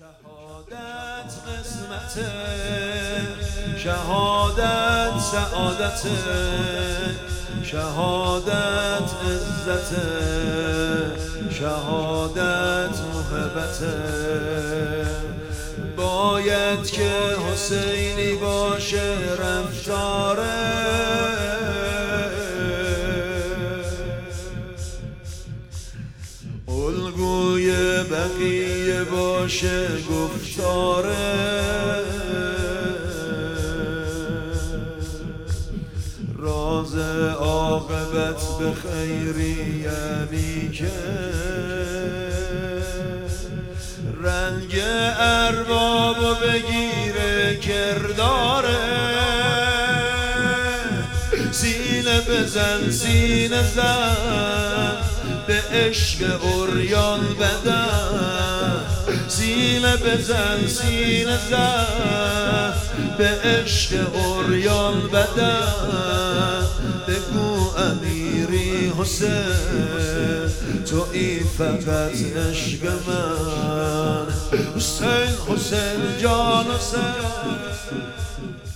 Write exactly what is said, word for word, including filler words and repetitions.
شهادت قسمت، شهادت سعادت، شهادت عزت، شهادت محبت. باید که حسینی باشه رفتاره، الگوی بقیه باشه گفتاره. راز عاقبت به خیری یعنی که رنگ اربابو بگیره کرداره. سینه بزن سینه زن به عشق اوریان بدن، سینه بزن سینه زن به عشق اوریان بدن. بگو امیری حسین تویی فقط عشق من، حسین حسین جان حسین.